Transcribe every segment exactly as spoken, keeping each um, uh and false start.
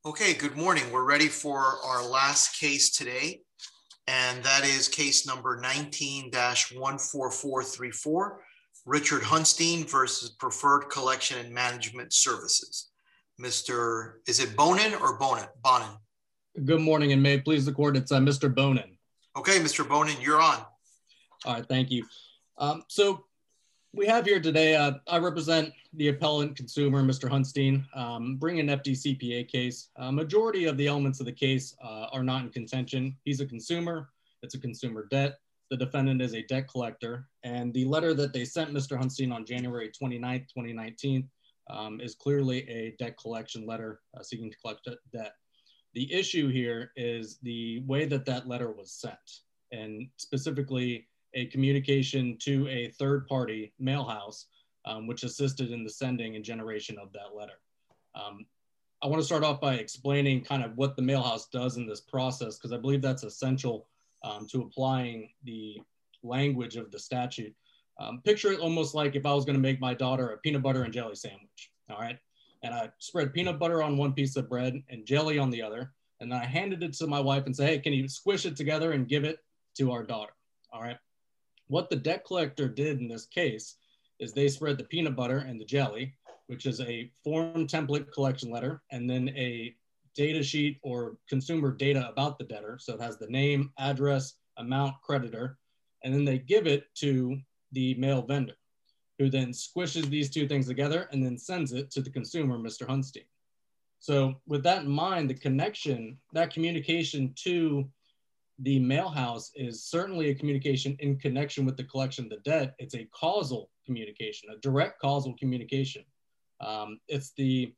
Okay, good morning. We're ready for our last case today, and that is case number nineteen dash one four four three four, Richard Hunstein versus Preferred Collection and Management Services. Mister, is it Bonin or Bonin? Bonin. Good morning, and may it please the court, it's uh, Mister Bonin. Okay, Mister Bonin, you're on. All right, thank you. Um, so we have here today, uh, I represent the appellant consumer, Mister Hunstein, um, bring an F D C P A case. A majority of the elements of the case uh, are not in contention. He's a consumer, it's a consumer debt. The defendant is a debt collector, and the letter that they sent Mister Hunstein on January twenty-ninth, twenty nineteen um, is clearly a debt collection letter uh, seeking to collect debt. The issue here is the way that that letter was sent, and specifically a communication to a third-party mail house, um, which assisted in the sending and generation of that letter. Um, I want to start off by explaining kind of what the mail house does in this process, because I believe that's essential um, to applying the language of the statute. Um, picture it almost like if I was going to make my daughter a peanut butter and jelly sandwich, all right? And I spread peanut butter on one piece of bread and jelly on the other, and then I handed it to my wife and say, hey, can you squish it together and give it to our daughter, all right? What the debt collector did in this case is they spread the peanut butter and the jelly, which is a form template collection letter, and then a data sheet or consumer data about the debtor. So it has the name, address, amount, creditor, and then they give it to the mail vendor, who then squishes these two things together and then sends it to the consumer, Mister Hunstein. So with that in mind, the connection, that communication to the mail house is certainly a communication in connection with the collection of the debt. It's a causal communication, a direct causal communication. Um, it's the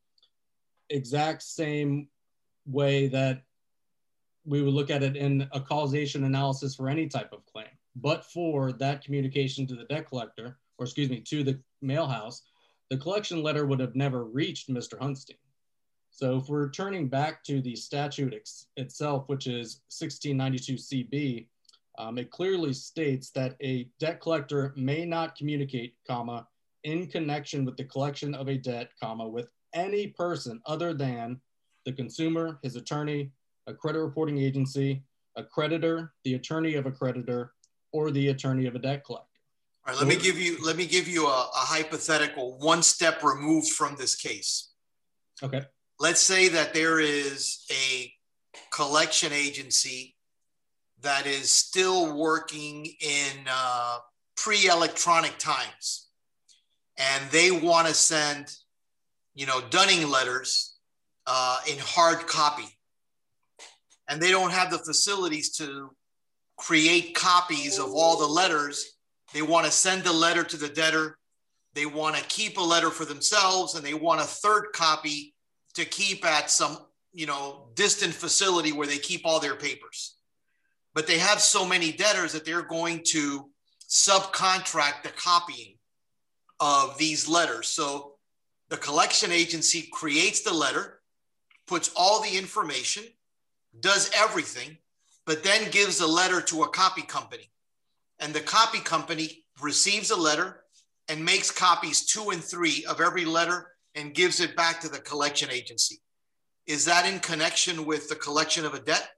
exact same way that we would look at it in a causation analysis for any type of claim, but for that communication to the debt collector, or excuse me, to the mail house, the collection letter would have never reached Mister Hunstein. So if we're turning back to the statute ex itself, which is sixteen ninety-two C B, um, it clearly states that a debt collector may not communicate, comma, in connection with the collection of a debt, comma, with any person other than the consumer, his attorney, a credit reporting agency, a creditor, the attorney of a creditor, or the attorney of a debt collector. All right, let me give you, let me give you a, a hypothetical one step removed from this case. Okay. Let's say that there is a collection agency that is still working in uh, pre-electronic times, and they want to send, you know, dunning letters uh, in hard copy, and they don't have the facilities to create copies of all the letters. They want to send a letter to the debtor. They want to keep a letter for themselves, and they want a third copy to keep at some, you know, distant facility where they keep all their papers. But they have so many debtors that they're going to subcontract the copying of these letters. So the collection agency creates the letter, puts all the information, does everything, but then gives the letter to a copy company. And the copy company receives a letter and makes copies two and three of every letter and gives it back to the collection agency. Is that in connection with the collection of a debt?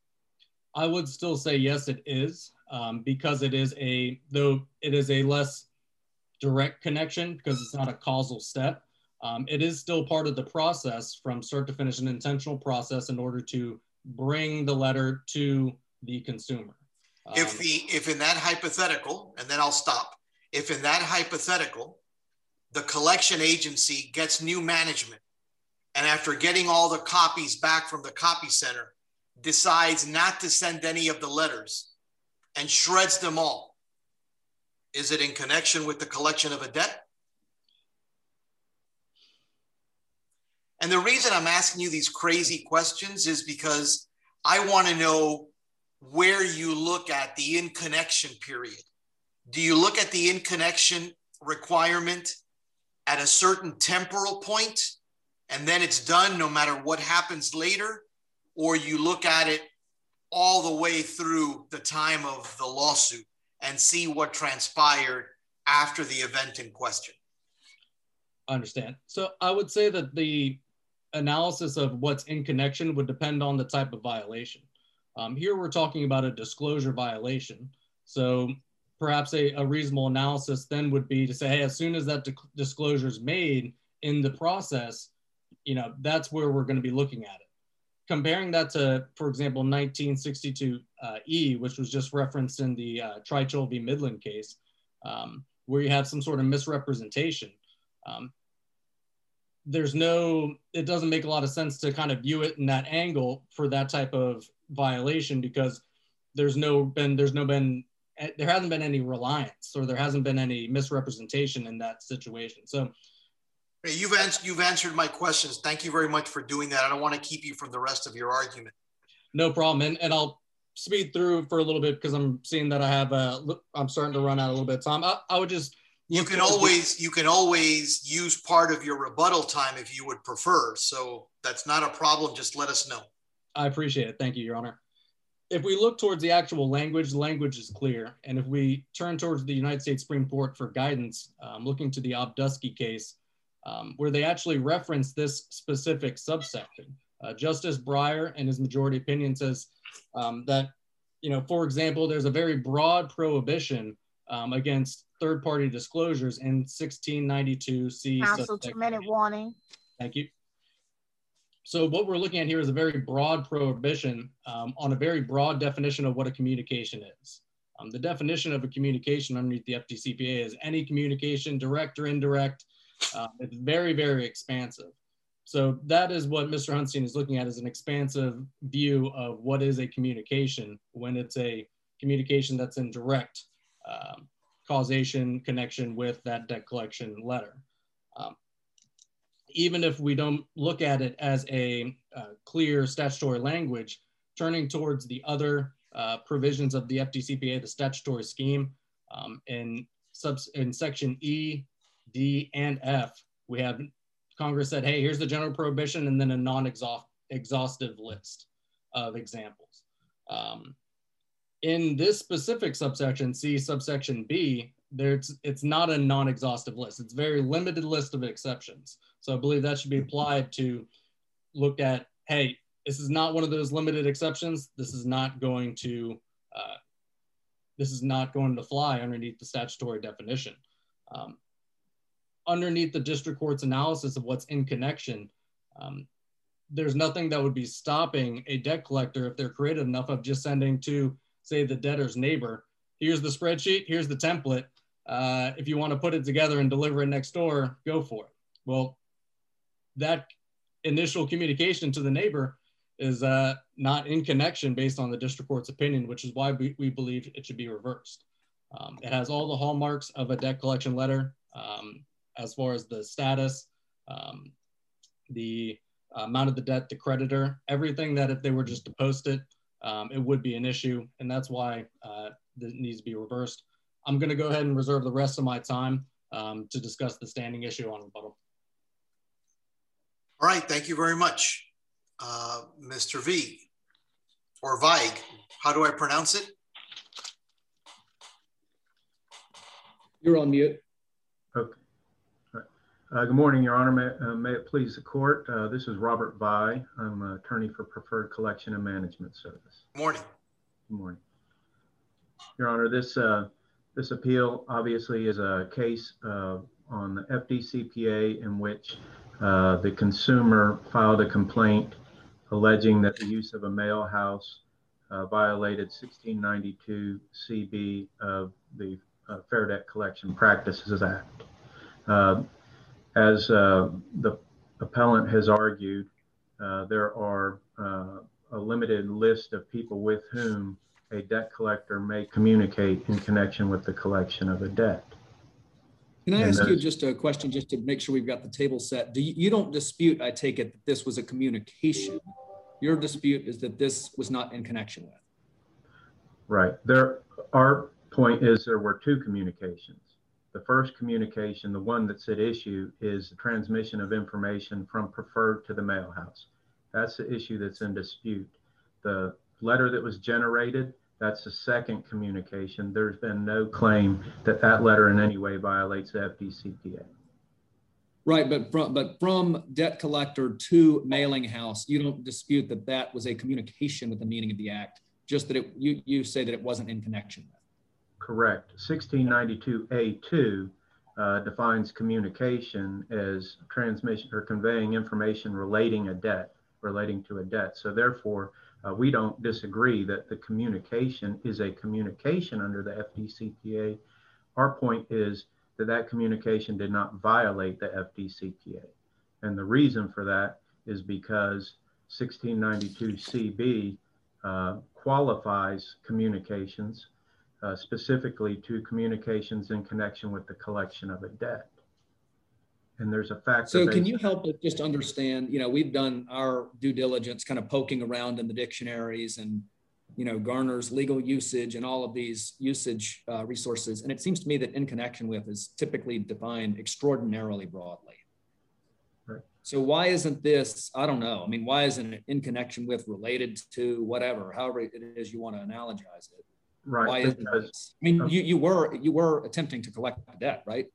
I would still say yes, it is, um, because it is a, though it is a less direct connection because it's not a causal step. Um, it is still part of the process from start to finish, an intentional process in order to bring the letter to the consumer. Um, if the, if in that hypothetical, and then I'll stop. If in that hypothetical, the collection agency gets new management, and after getting all the copies back from the copy center, decides not to send any of the letters and shreds them all, is it in connection with the collection of a debt? And the reason I'm asking you these crazy questions is because I want to know where you look at the in connection period. Do you look at the in connection requirement at a certain temporal point, and then it's done no matter what happens later? Or you look at it all the way through the time of the lawsuit and see what transpired after the event in question? I understand. So I would say that the analysis of what's in connection would depend on the type of violation. Um, here we're talking about a disclosure violation. So perhaps a, a reasonable analysis then would be to say, hey, as soon as that disclosure is made in the process, you know, that's where we're going to be looking at it. Comparing that to, for example, nineteen sixty-two uh, E, which was just referenced in the uh, Trichol v. Midland case, um, where you have some sort of misrepresentation. Um, there's no, it doesn't make a lot of sense to kind of view it in that angle for that type of violation, because there's no been, there's no been, there hasn't been any reliance, or there hasn't been any misrepresentation in that situation. So you've answered, you've answered my questions. Thank you very much for doing that. I don't want to keep you from the rest of your argument. No problem. And, and I'll speed through for a little bit because I'm seeing that I have, uh, I'm starting to run out a little bit of time. I, I would just, You can always, you can always use part of your rebuttal time if you would prefer. So that's not a problem. Just let us know. I appreciate it. Thank you, Your Honor. If we look towards the actual language, the language is clear. And if we turn towards the United States Supreme Court for guidance, um, looking to the Obdusky case, um, where they actually reference this specific subsection. Uh, Justice Breyer, in his majority opinion, says um, that, you know, for example, there's a very broad prohibition um, against third-party disclosures in sixteen ninety-two C. Counsel, two-minute warning. Thank you. So what we're looking at here is a very broad prohibition um, on a very broad definition of what a communication is. Um, the definition of a communication underneath the F D C P A is any communication, direct or indirect. Uh, it's very, very expansive. So that is what Mister Hunstein is looking at, is an expansive view of what is a communication when it's a communication that's in direct um, causation connection with that debt collection letter. Um, even if we don't look at it as a uh, clear statutory language, turning towards the other uh, provisions of the F D C P A, the statutory scheme, um, in, subs in section E, D, and F, we have Congress said, hey, here's the general prohibition, and then a non-exhaustive list of examples. Um, in this specific subsection, C, subsection B, there's, it's not a non-exhaustive list. It's a very limited list of exceptions. So I believe that should be applied to look at, hey, this is not one of those limited exceptions. This is not going to, uh, this is not going to fly underneath the statutory definition. Um, underneath the district court's analysis of what's in connection, um, there's nothing that would be stopping a debt collector, if they're creative enough, of just sending to, say, the debtor's neighbor, here's the spreadsheet, here's the template. Uh, if you want to put it together and deliver it next door, go for it. Well, that initial communication to the neighbor is uh, not in connection based on the district court's opinion, which is why we, we believe it should be reversed. Um, it has all the hallmarks of a debt collection letter, um, as far as the status, um, the amount of the debt, the creditor, everything that if they were just to post it, um, it would be an issue. And that's why uh, it needs to be reversed. I'm going to go ahead and reserve the rest of my time um, to discuss the standing issue on rebuttal. All right, thank you very much. Uh, Mister V, or Veig, how do I pronounce it? You're on mute. Okay. Uh, good morning, Your Honor. May, uh, may it please the court. Uh, this is Robert Veig. I'm an attorney for Preferred Collection and Management Service. Good morning. Good morning. Your Honor, this, uh, this appeal obviously is a case uh, on the F D C P A in which uh, the consumer filed a complaint alleging that the use of a mail house uh, violated sixteen ninety-two C B of the uh, Fair Debt Collection Practices Act. Uh, As uh, the appellant has argued, uh, there are uh, a limited list of people with whom a debt collector may communicate in connection with the collection of a debt. Can I And ask those, you just a question, just to make sure we've got the table set? Do you, you don't dispute, I take it, that this was a communication. Your dispute is that this was not in connection with. Right. There, our point is there were two communications. The first communication, the one that's at issue, is the transmission of information from Preferred to the mail house. That's the issue that's in dispute. The letter that was generated, that's the second communication. There's been no claim that that letter in any way violates the F D C P A. Right, but from but from debt collector to mailing house, you don't dispute that that was a communication with the meaning of the act, just that it, you, you say that it wasn't in connection with. Correct. sixteen ninety-two A two uh, defines communication as transmission or conveying information relating a debt, relating to a debt. So therefore, uh, we don't disagree that the communication is a communication under the F D C P A. Our point is that that communication did not violate the F D C P A. And the reason for that is because sixteen ninety-two C B uh, qualifies communications uh, specifically to communications in connection with the collection of a debt. And there's a factor. So can you help us just understand, you know, we've done our due diligence kind of poking around in the dictionaries and, you know, Garner's legal usage and all of these usage uh, resources. And it seems to me that in connection with is typically defined extraordinarily broadly. Right. So why isn't this, I don't know. I mean, why isn't it in connection with, related to, whatever, however it is you want to analogize it? Right. Why isn't this? I mean, you, you were, you were attempting to collect the debt, right?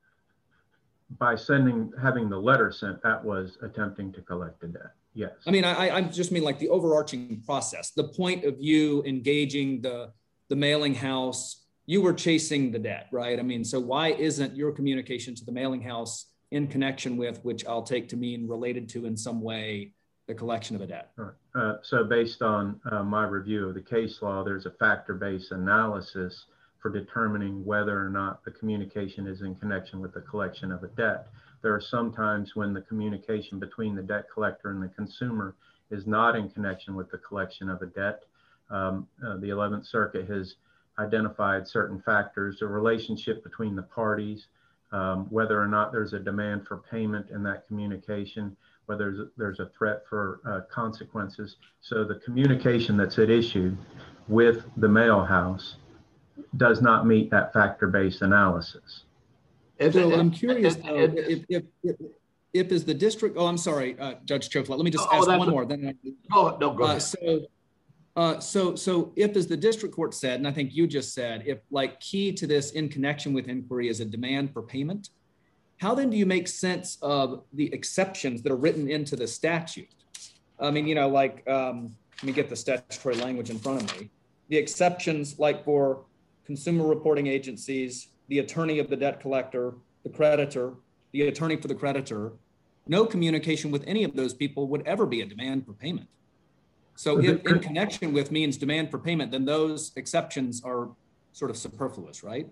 By sending, having the letter sent, that was attempting to collect the debt. Yes. I mean, I, I just mean like the overarching process, the point of you engaging the, the mailing house, you were chasing the debt, right? I mean, so why isn't your communication to the mailing house in connection with, which I'll take to mean related to in some way, the collection of a debt? Right. Uh, so based on uh, my review of the case law, there's a factor-based analysis for determining whether or not the communication is in connection with the collection of a debt. There are some times when the communication between the debt collector and the consumer is not in connection with the collection of a debt. Um, uh, the eleventh Circuit has identified certain factors, the relationship between the parties, um, whether or not there's a demand for payment in that communication, whether there's a, there's a threat for uh, consequences. So the communication that's at issue with the mail house does not meet that factor-based analysis. So I'm curious, though, if, if, if, if is the district, oh, I'm sorry, uh, Judge Choflat, let me just oh, ask one a, more. Then I, oh, no, go uh, ahead. So, uh, so, so if, as the district court said, and I think you just said, if like key to this in connection with inquiry is a demand for payment, how then do you make sense of the exceptions that are written into the statute? I mean, you know, like, um, let me get the statutory language in front of me. The exceptions like for consumer reporting agencies, the attorney of the debt collector, the creditor, the attorney for the creditor, no communication with any of those people would ever be a demand for payment. So if in connection with means demand for payment, then those exceptions are sort of superfluous, right?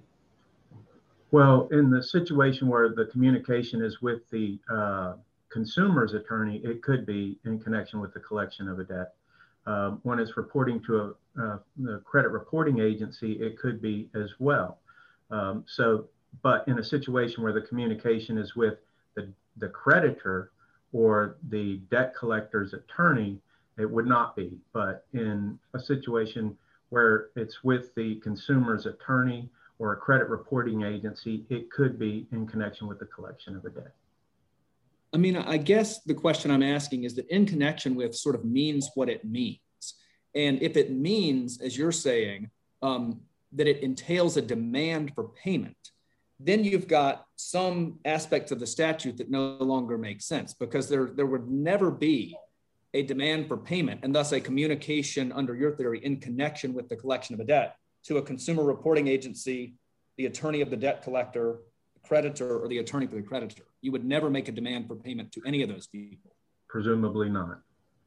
Well, in the situation where the communication is with the uh, consumer's attorney, it could be in connection with the collection of a debt. Uh, when it's reporting to a uh, the credit reporting agency, it could be as well. Um, so, but in a situation where the communication is with the, the creditor or the debt collector's attorney, it would not be. But in a situation where it's with the consumer's attorney or a credit reporting agency, it could be in connection with the collection of a debt. I mean, I guess the question I'm asking is that in connection with sort of means what it means. And if it means, as you're saying, um, that it entails a demand for payment, then you've got some aspects of the statute that no longer make sense, because there, there would never be a demand for payment and thus a communication under your theory in connection with the collection of a debt to a consumer reporting agency, the attorney of the debt collector, the creditor, or the attorney for the creditor. You would never make a demand for payment to any of those people. Presumably not.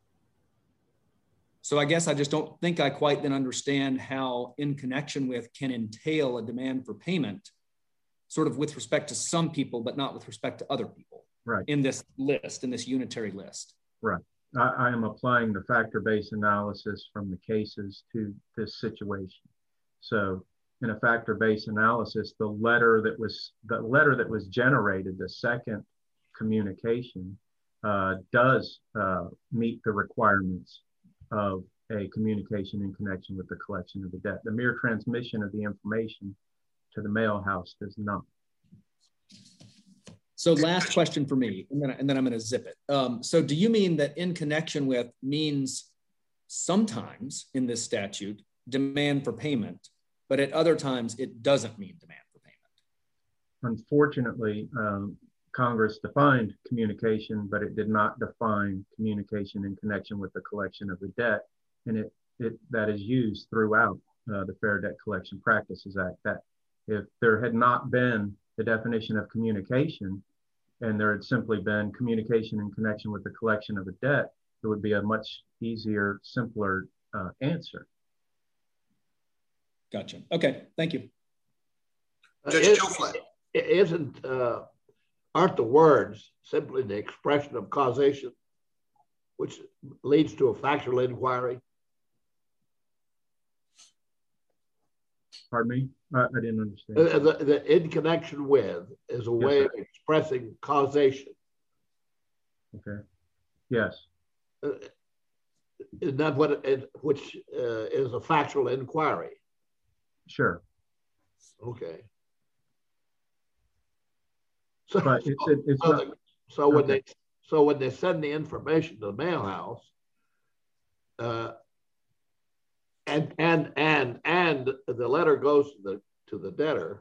So I guess I just don't think I quite then understand how in connection with can entail a demand for payment, sort of with respect to some people, but not with respect to other people. Right. In this list, in this unitary list. Right. I, I am applying the factor-based analysis from the cases to this situation. So in a factor-based analysis, the letter that was the letter that was generated, the second communication, uh, does uh, meet the requirements of a communication in connection with the collection of the debt. The mere transmission of the information to the mail house does not. So last question for me, and then, and then I'm going to zip it. Um, so do you mean that in connection with means sometimes in this statute demand for payment, but at other times it doesn't mean demand for payment? Unfortunately, um, Congress defined communication, but it did not define communication in connection with the collection of the debt. And it, it that is used throughout uh, the Fair Debt Collection Practices Act. That if there had not been the definition of communication, and there had simply been communication in connection with the collection of a debt, it would be a much easier, simpler uh, answer. Gotcha. Okay, thank you. Judge Uh, Joe Flett. Isn't, uh, aren't the words simply the expression of causation, which leads to a factual inquiry? Pardon me? I, I didn't understand. Uh, the, the in connection with is a way Yes, of expressing causation. Okay. Yes. Uh, is that what it, it which uh, is a factual inquiry? Sure. Okay. So, But it's, it, it's so, not. the, so when okay. they so when they send the information to the mail house, uh, and and and and the letter goes to the to the debtor,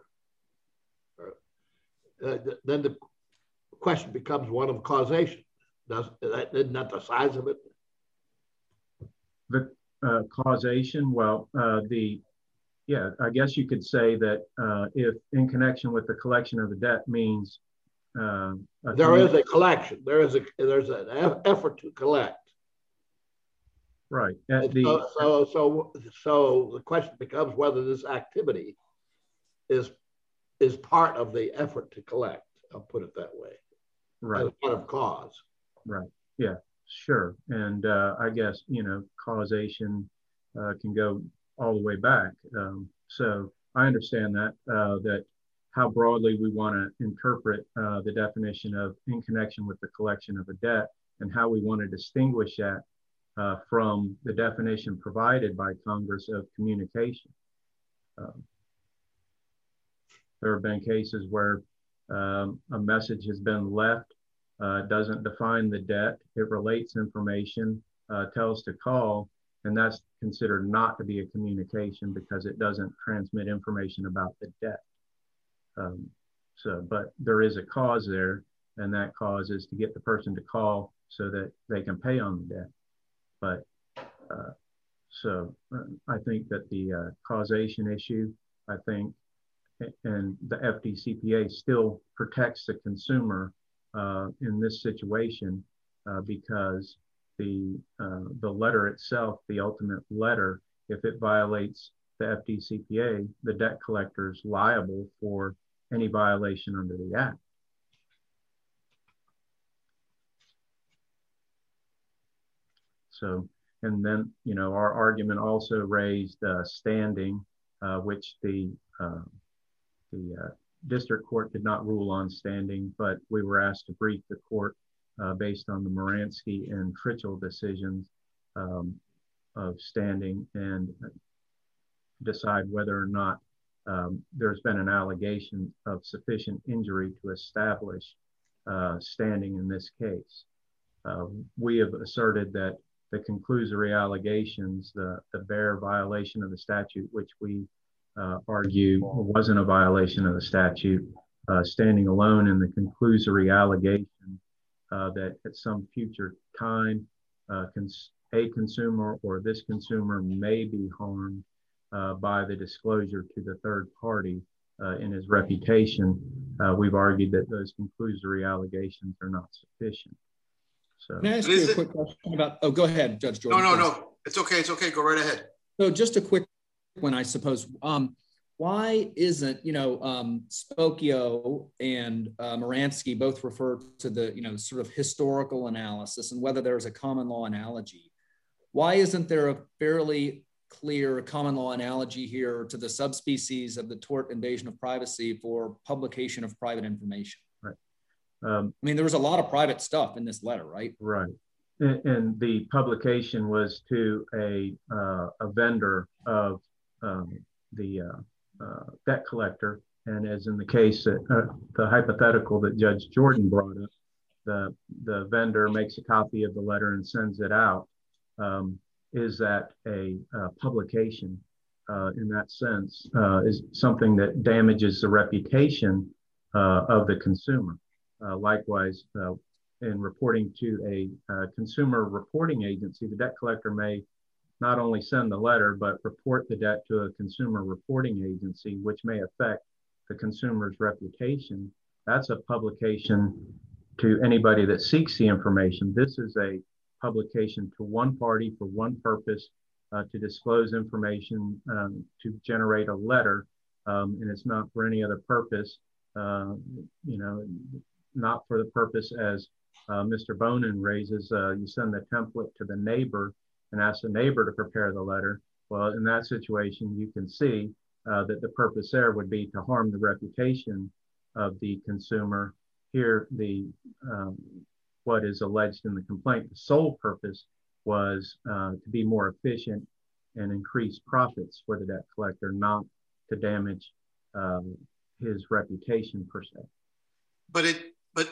uh, then the question becomes one of causation. Does that isn't that the size of it? The uh, causation, well, uh, the, yeah, I guess you could say that uh, if in connection with the collection of the debt means uh, there is a collection, there is a there's an effort to collect. Right. At the, so, so so so the question becomes whether this activity is is part of the effort to collect. I'll put it that way. right. As part of cause. Right. Yeah, sure. And uh, I guess, you know, causation uh, can go all the way back. Um, so I understand that, uh, that how broadly we want to interpret uh, the definition of in connection with the collection of a debt and how we want to distinguish that uh, from the definition provided by Congress of communication. Um, there have been cases where um, a message has been left. Uh, doesn't define the debt, it relates information, uh, tells to call, and that's considered not to be a communication because it doesn't transmit information about the debt. Um, so, but there is a cause there, and that cause is to get the person to call so that they can pay on the debt. But uh, so uh, I think that the uh, causation issue, I think, and the F D C P A still protects the consumer Uh, in this situation uh, because the uh, the letter itself, the ultimate letter, if it violates the F D C P A, the debt collector is liable for any violation under the Act. So, and then, you know, our argument also raised uh, standing, uh, which the uh, the uh, district court did not rule on standing, but we were asked to brief the court uh, based on the Moransky and Tritchell decisions um, of standing and decide whether or not um, there's been an allegation of sufficient injury to establish uh, standing in this case. Uh, we have asserted that the conclusory allegations, the, the bare violation of the statute, which we Uh, argue wasn't a violation of the statute, uh, standing alone in the conclusory allegation uh, that at some future time uh, cons a consumer or this consumer may be harmed uh, by the disclosure to the third party uh, in his reputation. Uh, we've argued that those conclusory allegations are not sufficient. So, can I ask you a quick question about? Oh, go ahead, Judge Jordan. No, no, no. It's okay. It's okay. Go right ahead. So just a quick one, I suppose. Um, why isn't, you know, um, Spokio and uh, Moransky both refer to the, you know, sort of historical analysis and whether there's a common law analogy. Why isn't there a fairly clear common law analogy here to the subspecies of the tort invasion of privacy for publication of private information? Right. Um, I mean, there was a lot of private stuff in this letter, right? Right. And, and the publication was to a, uh, a vendor of um, the uh, uh, debt collector. And as in the case, that, uh, the hypothetical that Judge Jordan brought up, the, the vendor makes a copy of the letter and sends it out. Um, is that a, a publication uh, in that sense uh, is something that damages the reputation uh, of the consumer. Uh, likewise, uh, in reporting to a uh, consumer reporting agency, the debt collector may not only send the letter, but report the debt to a consumer reporting agency, which may affect the consumer's reputation. That's a publication to anybody that seeks the information. This is a publication to one party for one purpose, uh, to disclose information, um, to generate a letter, um, and it's not for any other purpose, uh, you know, not for the purpose as uh, Mister Bonin raises, uh, you send the template to the neighbor and ask the neighbor to prepare the letter. Well, in that situation, you can see uh, that the purpose there would be to harm the reputation of the consumer. Here, the um, what is alleged in the complaint, the sole purpose was uh, to be more efficient and increase profits for the debt collector, not to damage um, his reputation per se. But it, but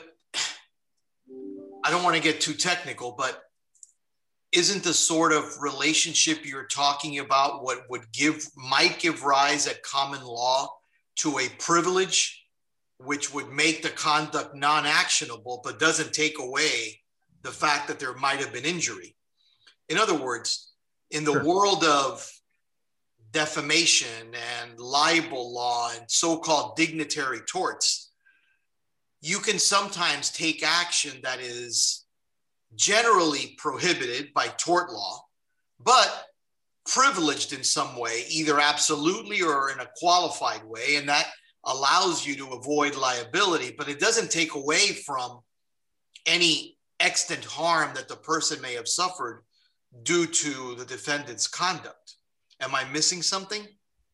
I don't want to get too technical, but isn't the sort of relationship you're talking about what would give, might give rise at common law to a privilege, which would make the conduct non-actionable, but doesn't take away the fact that there might have been injury? In other words, in the Sure. world of defamation and libel law and so-called dignitary torts, you can sometimes take action that is generally prohibited by tort law, but privileged in some way, either absolutely or in a qualified way, and that allows you to avoid liability, but it doesn't take away from any extant harm that the person may have suffered due to the defendant's conduct. Am I missing something?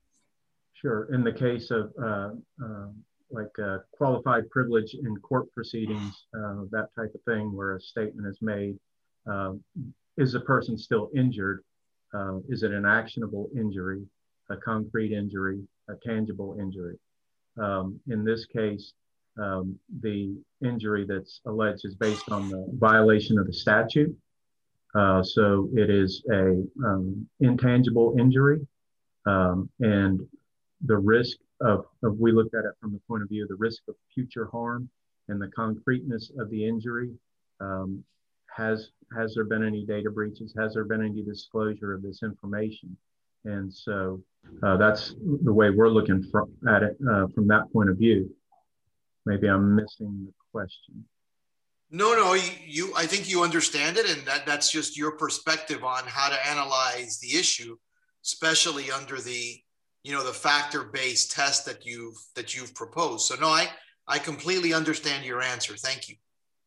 Sure. In the case of uh, uh, like uh, qualified privilege in court proceedings, uh, that type of thing, where a statement is made, uh, is the person still injured? Uh, is it an actionable injury, a concrete injury, a tangible injury? Um, in this case, um, the injury that's alleged is based on the violation of the statute. Uh, so it is a um, intangible injury, um, and the risk of, of, we looked at it from the point of view of the risk of future harm and the concreteness of the injury. Um, has, has there been any data breaches? Has there been any disclosure of this information? And so uh, that's the way we're looking for, at it uh, from that point of view. Maybe I'm missing the question. No, no, you, you, I think you understand it, and that, that's just your perspective on how to analyze the issue, especially under the, you know, the factor-based test that you've that you've proposed. So no, I I completely understand your answer. Thank you.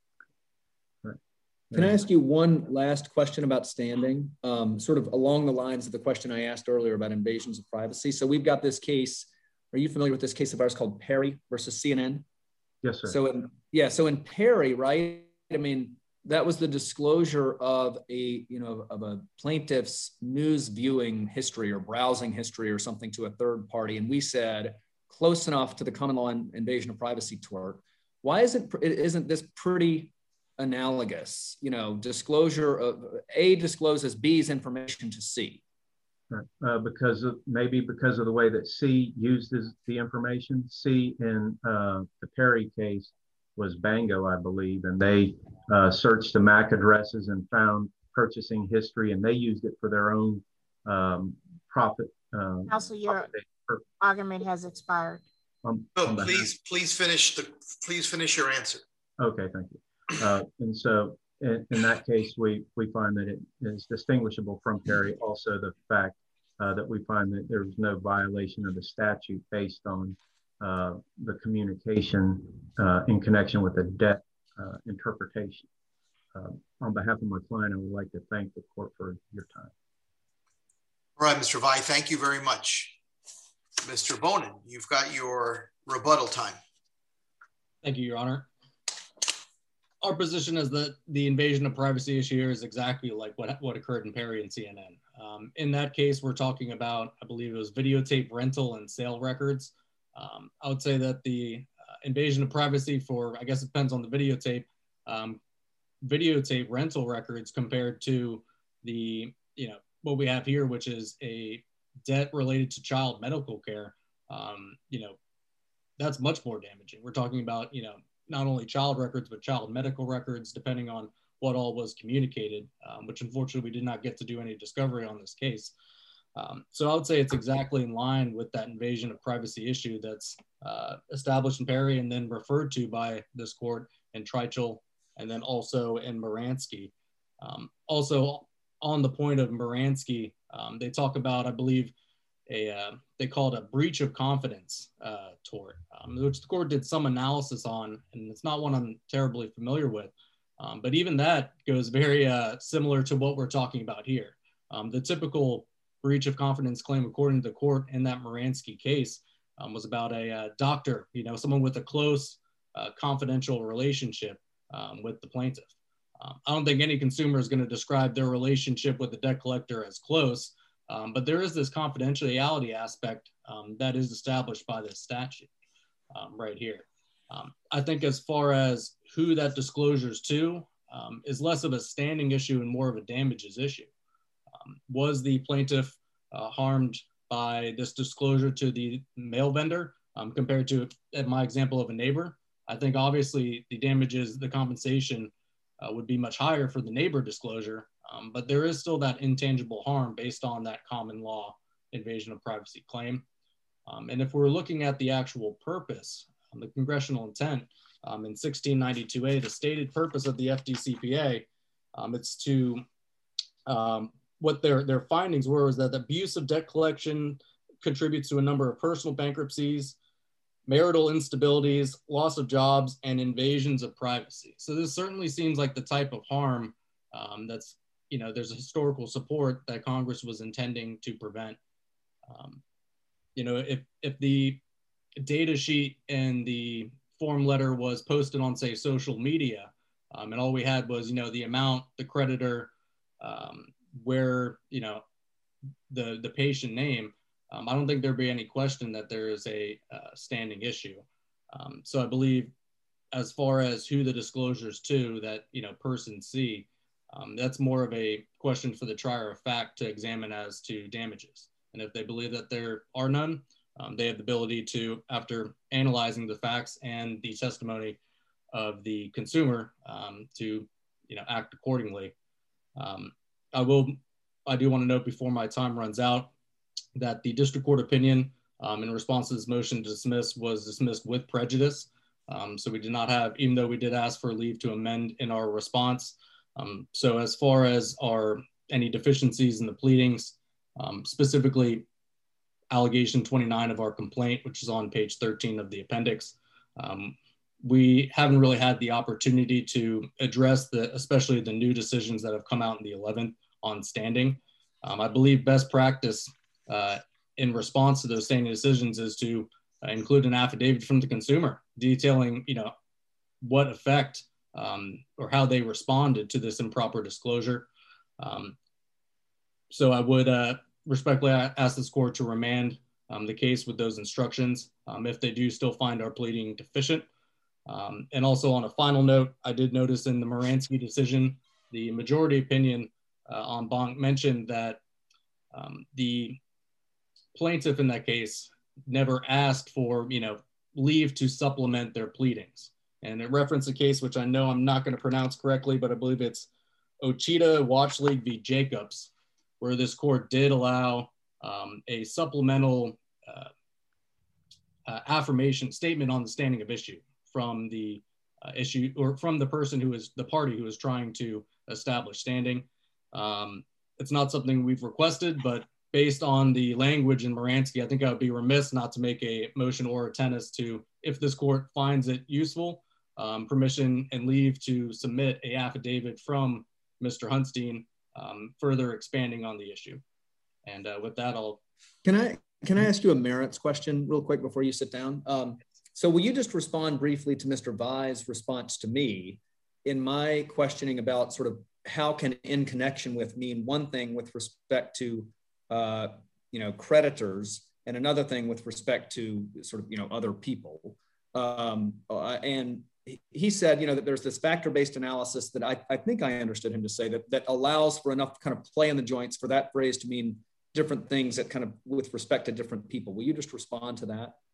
Right. Can I ask you one last question about standing, um, sort of along the lines of the question I asked earlier about invasions of privacy? So we've got this case. Are you familiar with this case of ours called Perry versus C N N? Yes, sir. So in, yeah, so in Perry, right? I mean, that was the disclosure of a, you know, of a plaintiff's news viewing history or browsing history or something to a third party. And we said, close enough to the common law invasion of privacy tort. Why isn't, isn't this pretty analogous? You know, disclosure of A discloses B's information to C. Right. Uh, because of, maybe because of the way that C uses the information. C in uh, the Perry case was Bango, I believe, and they uh, searched the M A C addresses and found purchasing history, and they used it for their own um, profit. Uh, Counsel, your profit. argument has expired. Um, No, please, please finish the, please finish your answer. Okay, thank you. Uh, and so in, in that case, we, we find that it is distinguishable from Perry. Also, the fact uh, that we find that there was no violation of the statute based on uh, the communication uh, in connection with the debt uh, interpretation. Uh, on behalf of my client, I would like to thank the court for your time. All right, Mister Vai, thank you very much. Mister Bonin, you've got your rebuttal time. Thank you, Your Honor. Our position is that the invasion of privacy issue here is exactly like what, what occurred in Perry and C N N. Um, in that case, we're talking about, I believe it was videotape rental and sale records. Um, I would say that the uh, invasion of privacy for, I guess it depends on the videotape, um, videotape rental records compared to the, you know, what we have here, which is a debt related to child medical care. Um, you know, that's much more damaging. We're talking about, you know, not only child records, but child medical records, depending on what all was communicated, um, which unfortunately we did not get to do any discovery on this case. Um, so I would say it's exactly in line with that invasion of privacy issue that's uh, established in Perry and then referred to by this court in Treichel and then also in Moransky. Um, also on the point of Moransky, um, they talk about, I believe, a uh, they call it a breach of confidence uh, tort, um, which the court did some analysis on, and it's not one I'm terribly familiar with. Um, but even that goes very uh, similar to what we're talking about here. Um, the typical breach of confidence claim, according to the court in that Moransky case, um, was about a uh, doctor, you know, someone with a close uh, confidential relationship um, with the plaintiff. Um, I don't think any consumer is going to describe their relationship with the debt collector as close, um, but there is this confidentiality aspect um, that is established by this statute um, right here. Um, I think as far as who that disclosures to um, is less of a standing issue and more of a damages issue. Um, was the plaintiff uh, harmed by this disclosure to the mail vendor um, compared to, at my example, of a neighbor? I think obviously the damages, the compensation uh, would be much higher for the neighbor disclosure, um, but there is still that intangible harm based on that common law invasion of privacy claim. Um, and if we're looking at the actual purpose, um, the congressional intent um, in sixteen ninety-two A, the stated purpose of the F D C P A, um, it's to, um, what their, their findings were was that the abuse of debt collection contributes to a number of personal bankruptcies, marital instabilities, loss of jobs, and invasions of privacy. So this certainly seems like the type of harm um, that's, you know, there's a historical support that Congress was intending to prevent. Um, you know, if, if the data sheet and the form letter was posted on, say, social media, um, and all we had was, you know, the amount, the creditor, um, where, you know, the, the patient name, um, I don't think there'd be any question that there is a uh, standing issue. Um, so I believe as far as who the disclosures to that, you know, person C, um, that's more of a question for the trier of fact to examine as to damages. And if they believe that there are none, um, they have the ability to, after analyzing the facts and the testimony of the consumer, um, to, you know, act accordingly. Um, I will, I do want to note before my time runs out that the district court opinion um, in response to this motion to dismiss was dismissed with prejudice. Um, so we did not have, even though we did ask for leave to amend in our response. Um, so as far as our, any deficiencies in the pleadings, um, specifically allegation twenty-nine of our complaint, which is on page thirteen of the appendix, um, we haven't really had the opportunity to address the, especially the new decisions that have come out in the eleventh on standing. Um, I believe best practice uh, in response to those standing decisions is to uh, include an affidavit from the consumer detailing, you know, what effect um, or how they responded to this improper disclosure. Um, so I would uh, respectfully ask this court to remand um, the case with those instructions um, if they do still find our pleading deficient. Um, and also on a final note, I did notice in the Moransky decision, the majority opinion uh, on Bonk mentioned that um, the plaintiff in that case never asked for, you know, leave to supplement their pleadings. And it referenced a case, which I know I'm not going to pronounce correctly, but I believe it's Ochita Watch League v. Jacobs, where this court did allow um, a supplemental uh, uh, affirmation statement on the standing of issue from the uh, issue or from the person who is the party who is trying to establish standing. Um, it's not something we've requested, but based on the language in Moransky, I think I would be remiss not to make a motion or a tennis to, if this court finds it useful, um, permission and leave to submit a affidavit from Mister Hunstein, um, further expanding on the issue. And uh, with that, I'll. Can I, can I ask you a merits question real quick before you sit down? Um, so will you just respond briefly to Mister Vai's response to me in my questioning about sort of how can in connection with mean one thing with respect to, uh, you know, creditors and another thing with respect to sort of, you know, other people. Um, uh, and he said, you know, that there's this factor-based analysis that I, I think I understood him to say that, that allows for enough kind of play in the joints for that phrase to mean different things that kind of with respect to different people. Will you just respond to that?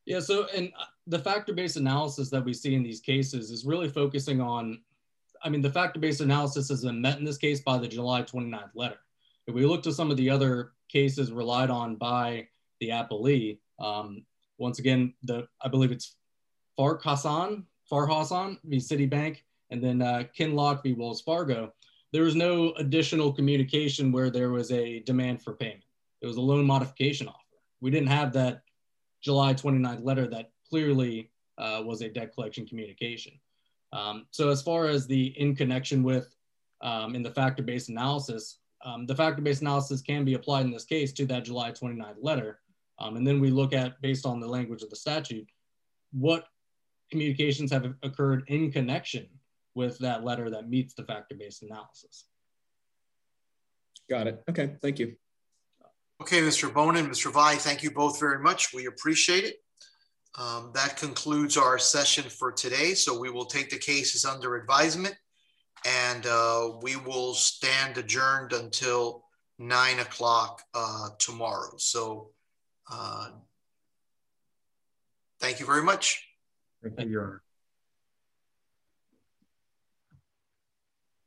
Yeah, so and the factor-based analysis that we see in these cases is really focusing on, I mean, the factor-based analysis has been met in this case by the July twenty-ninth letter. If we look to some of the other cases relied on by the appellee, um, once again, the I believe it's Fark Hassan, Far Hassan v. Citibank, and then uh, Kinlock v. Wells Fargo. There was no additional communication where there was a demand for payment. It was a loan modification offer. We didn't have that July twenty-ninth letter that clearly uh, was a debt collection communication. Um, so as far as the in connection with um, in the factor-based analysis, um, the factor-based analysis can be applied in this case to that July twenty-ninth letter. Um, and then we look at, based on the language of the statute, what communications have occurred in connection with that letter that meets the factor-based analysis. Got it. Okay, thank you. Okay, Mister Bonin, Mister Vai, thank you both very much. We appreciate it. Um, that concludes our session for today. So we will take the cases under advisement, and uh, we will stand adjourned until nine o'clock uh, tomorrow. So uh, thank you very much. Thank you, Your Honor.